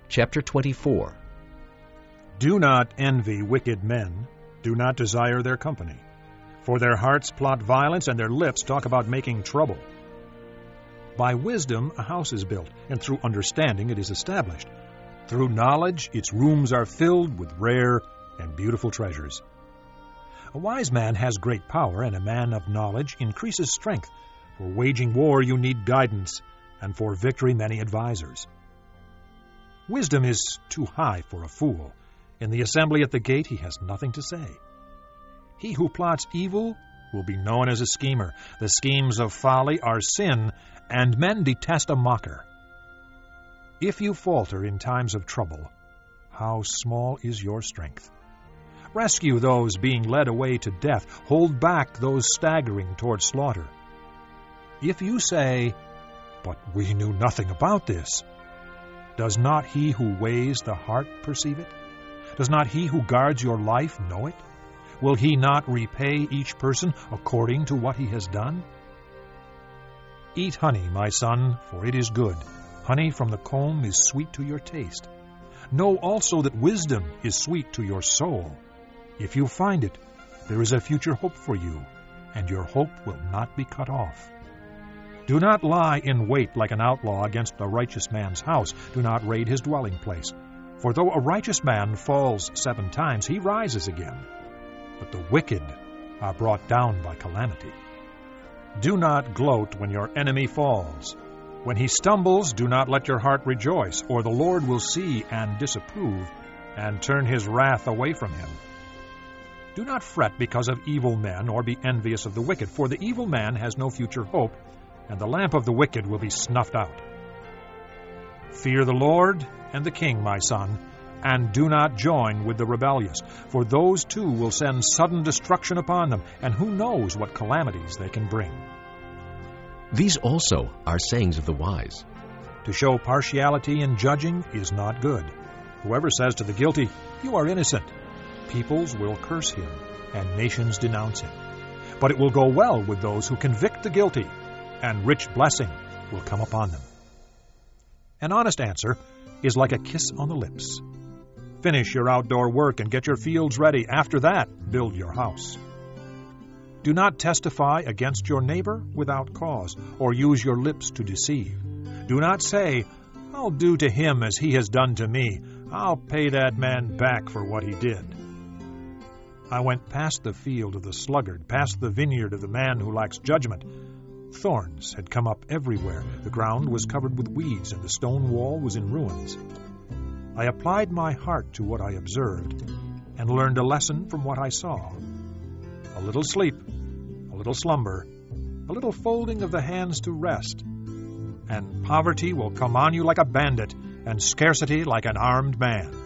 Chapter 24. Do not envy wicked men. Do not desire their company. For their hearts plot violence, and their lips talk about making trouble. By wisdom a house is built, and through understanding it is established. Through knowledge its rooms are filled with rare and beautiful treasures. A wise man has great power, and a man of knowledge increases strength. For waging war you need guidance, and for victory many advisers. Wisdom is too high for a fool. In the assembly at the gate he has nothing to say. He who plots evil will be known as a schemer. The schemes of folly are sin, and men detest a mocker. If you falter in times of trouble, how small is your strength? Rescue those being led away to death. Hold back those staggering toward slaughter. If you say, "But we knew nothing about this," does not he who weighs the heart perceive it? Does not he who guards your life know it? Will he not repay each person according to what he has done? Eat honey, my son, for it is good. Honey from the comb is sweet to your taste. Know also that wisdom is sweet to your soul. If you find it, there is a future hope for you, and your hope will not be cut off. Do not lie in wait like an outlaw against a righteous man's house. Do not raid his dwelling place. For though a righteous man falls 7 times, he rises again. But the wicked are brought down by calamity. Do not gloat when your enemy falls. When he stumbles, do not let your heart rejoice, or the Lord will see and disapprove, and turn his wrath away from him. Do not fret because of evil men, or be envious of the wicked, for the evil man has no future hope, and the lamp of the wicked will be snuffed out. Fear the Lord and the king, my son, and do not join with the rebellious, for those too will send sudden destruction upon them, and who knows what calamities they can bring. These also are sayings of the wise. To show partiality in judging is not good. Whoever says to the guilty, "You are innocent," peoples will curse him, and nations denounce him. But it will go well with those who convict the guilty, and rich blessing will come upon them. An honest answer is like a kiss on the lips. Finish your outdoor work and get your fields ready. After that, build your house. Do not testify against your neighbor without cause, or use your lips to deceive. Do not say, "I'll do to him as he has done to me. I'll pay that man back for what he did." I went past the field of the sluggard, past the vineyard of the man who lacks judgment. Thorns had come up everywhere. The ground was covered with weeds, and the stone wall was in ruins. I applied my heart to what I observed, and learned a lesson from what I saw. A little sleep, a little slumber, a little folding of the hands to rest, and poverty will come on you like a bandit, and scarcity like an armed man.